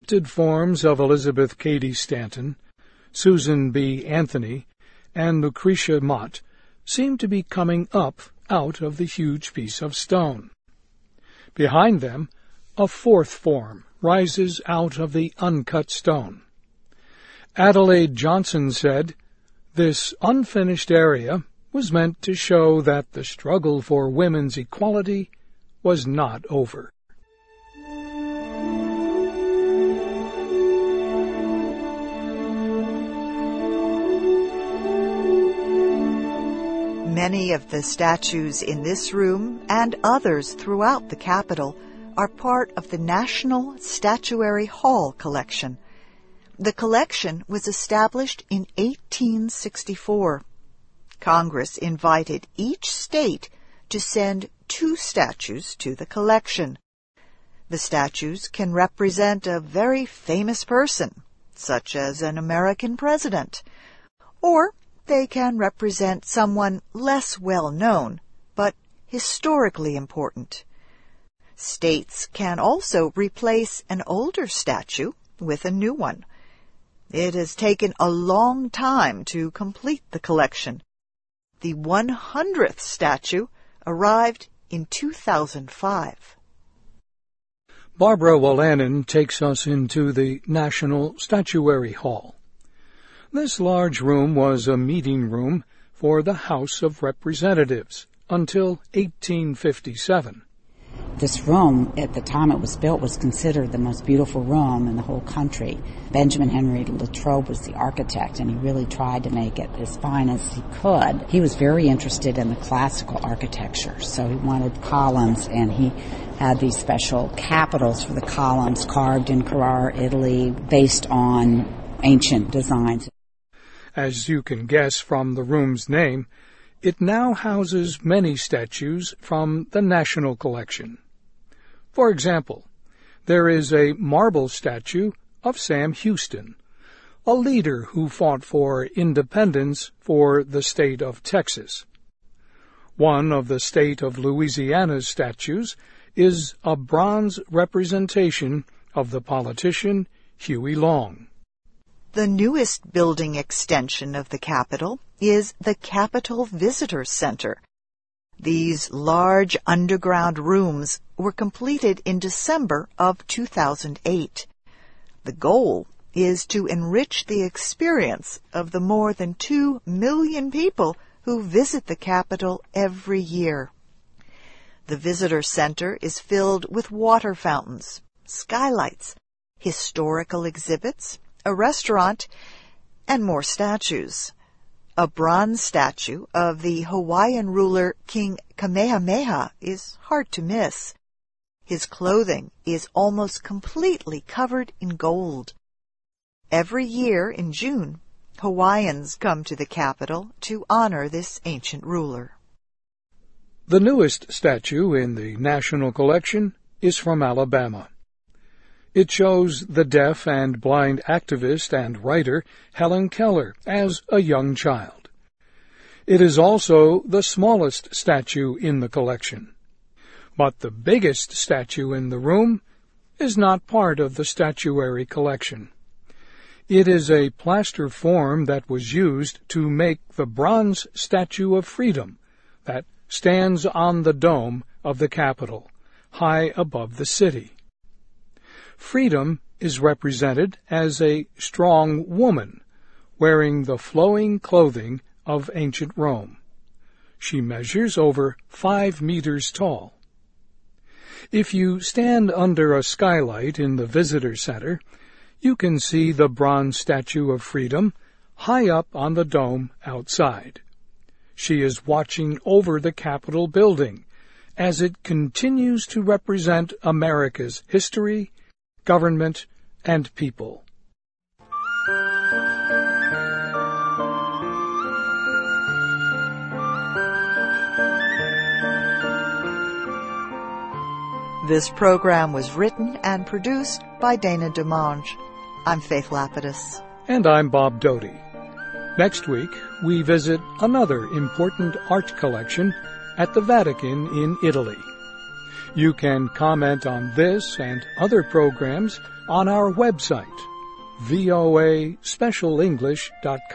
sculpted forms of Elizabeth Cady Stanton, Susan B. Anthony, and Lucretia Mott seem to be coming up out of the huge piece of stone. Behind them, a fourth form rises out of the uncut stone. Adelaide Johnson said, "This unfinished area was meant to show that the struggle for women's equality was not over." Many of the statues in this room and others throughout the Capitol are part of the National Statuary Hall collection. The collection was established in 1864. Congress invited each state to send 2 statues to the collection. The statues can represent a very famous person, such as an American president, or they can represent someone less well known, but historically important. States can also replace an older statue with a new one. It has taken a long time to complete the collection. The 100th statue arrived in 2005. Barbara Wolanin takes us into the National Statuary Hall. This large room was a meeting room for the House of Representatives until 1857. This room, at the time it was built, was considered the most beautiful room in the whole country. Benjamin Henry Latrobe was the architect, and he really tried to make it as fine as he could. He was very interested in the classical architecture, so he wanted columns, and he had these special capitals for the columns carved in Carrara, Italy, based on ancient designs. As you can guess from the room's name, it now houses many statues from the National Collection. For example, there is a marble statue of Sam Houston, a leader who fought for independence for the state of Texas. One of the state of Louisiana's statues is a bronze representation of the politician Huey Long. The newest building extension of the Capitol is the Capitol Visitor Center. These large underground rooms were completed in December of 2008. The goal is to enrich the experience of the more than 2 million people who visit the Capitol every year. The Visitor Center is filled with water fountains, skylights, historical exhibits, a restaurant, and more statues. A bronze statue of the Hawaiian ruler King Kamehameha is hard to miss. His clothing is almost completely covered in gold. Every year in June, Hawaiians come to the Capitol to honor this ancient ruler. The newest statue in the National Collection is from Alabama. It shows the deaf and blind activist and writer Helen Keller as a young child. It is also the smallest statue in the collection. But the biggest statue in the room is not part of the statuary collection. It is a plaster form that was used to make the bronze Statue of Freedom that stands on the dome of the Capitol, high above the city. Freedom is represented as a strong woman wearing the flowing clothing of ancient Rome. She measures over 5 meters tall. If you stand under a skylight in the visitor center, you can see the bronze Statue of Freedom high up on the dome outside. She is watching over the Capitol building as it continues to represent America's history, government, and people. This program was written and produced by Dana DeMange. I'm Faith Lapidus. And I'm Bob Doty. Next week, we visit another important art collection at the Vatican in Italy. You can comment on this and other programs on our website, voaspecialenglish.com.